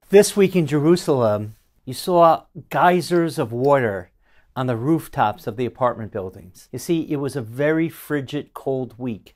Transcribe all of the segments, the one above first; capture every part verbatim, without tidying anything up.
This week in Jerusalem, you saw geysers of water on the rooftops of the apartment buildings. You see, it was a very frigid, cold week,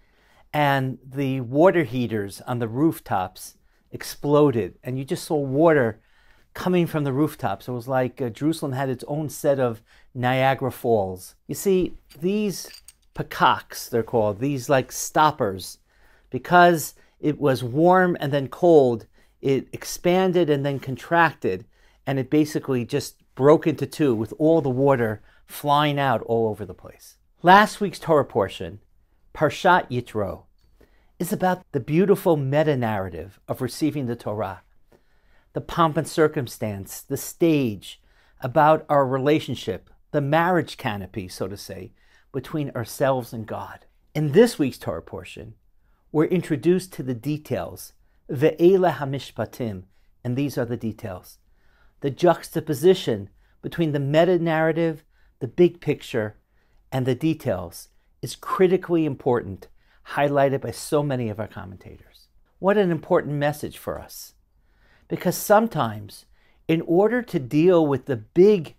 and the water heaters on the rooftops exploded, and you just saw water coming from the rooftops. It was like uh, Jerusalem had its own set of Niagara Falls. You see, these pakaks, they're called, these like stoppers, because it was warm and then cold, it expanded and then contracted, and it basically just broke into two with all the water flying out all over the place. Last week's Torah portion, Parshat Yitro, is about the beautiful meta-narrative of receiving the Torah, the pomp and circumstance, the stage, about our relationship, the marriage canopy, so to say, between ourselves and God. In this week's Torah portion, we're introduced to the details, Ve'ela HaMishpatim, and these are the details. The juxtaposition between the meta-narrative, the big picture, and the details is critically important, highlighted by so many of our commentators. What an important message for us. Because sometimes, in order to deal with the big,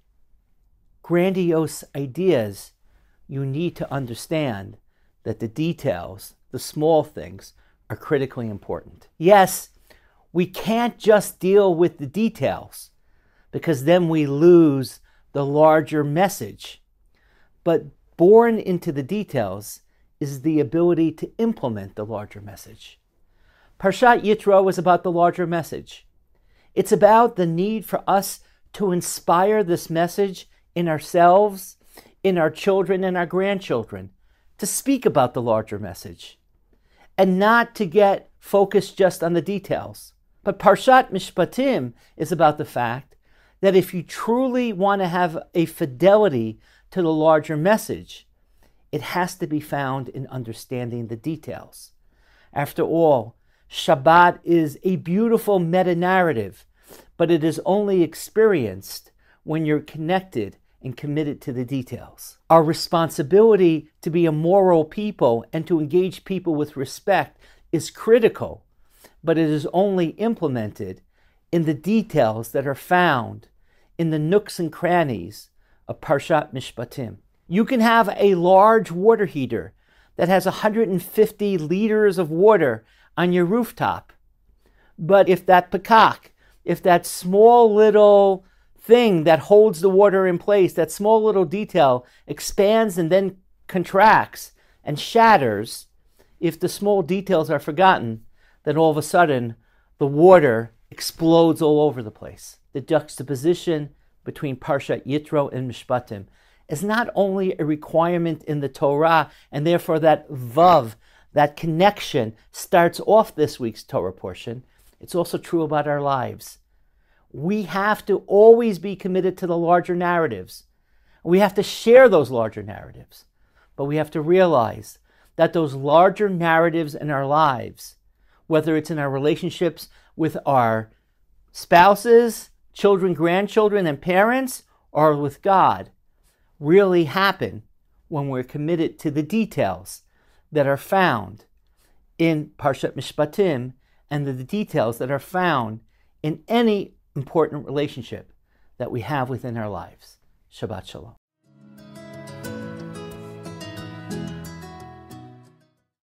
grandiose ideas, you need to understand that the details, the small things, are critically important. Yes, we can't just deal with the details, because then we lose the larger message. But born into the details is the ability to implement the larger message. Parshat Yitro is about the larger message. It's about the need for us to inspire this message in ourselves, in our children and our grandchildren, to speak about the larger message, and not to get focused just on the details. But Parshat Mishpatim is about the fact that if you truly want to have a fidelity to the larger message, it has to be found in understanding the details. After all, Shabbat is a beautiful meta-narrative, but it is only experienced when you're connected and committed to the details. Our responsibility to be a moral people and to engage people with respect is critical, but it is only implemented in the details that are found in the nooks and crannies of Parshat Mishpatim. You can have a large water heater that has one hundred fifty liters of water on your rooftop, but if that pakak, if that small little thing that holds the water in place, that small little detail expands and then contracts and shatters, if the small details are forgotten, then all of a sudden the water explodes all over the place. The juxtaposition between Parshat Yitro and Mishpatim is not only a requirement in the Torah, and therefore that vav, that connection, starts off this week's Torah portion, it's also true about our lives. We have to always be committed to the larger narratives. We have to share those larger narratives. But we have to realize that those larger narratives in our lives, whether it's in our relationships with our spouses, children, grandchildren, and parents, or with God, really happen when we're committed to the details that are found in Parshat Mishpatim and the details that are found in any important relationship that we have within our lives. Shabbat Shalom.